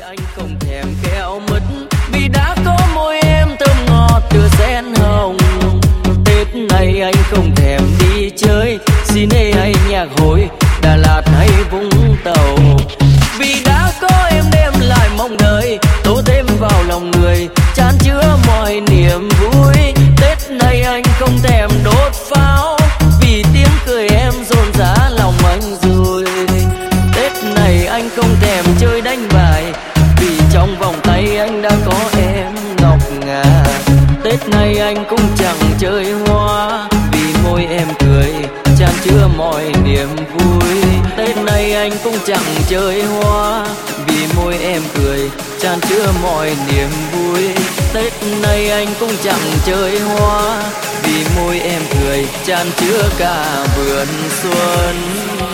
anh không thèm kẹo mứt vì đã có môi em thơm ngọt tựa sen hồng. Tết này anh không thèm đi chơi Cine hay nhạc hội, Đà Lạt hay Vũng Tàu, vì đã có em đem lại mong đợi tô thêm vào lòng người chan chứa mọi niềm vui. Tết này anh không thèm đốt pháo vì tiếng cười em rộn rã lòng anh rồi. Tết này anh không thèm chơi đánh bài vì trong vòng tay anh đã có em ngọc ngà. Tết này anh cũng chẳng chơi hoa vì môi em cười chan chứa mọi niềm vui. Tết này anh cũng chẳng chơi hoa vì môi em cười chan chứa mọi niềm vui. Tết này anh cũng chẳng chơi hoa vì môi em cười chan chứa cả vườn xuân.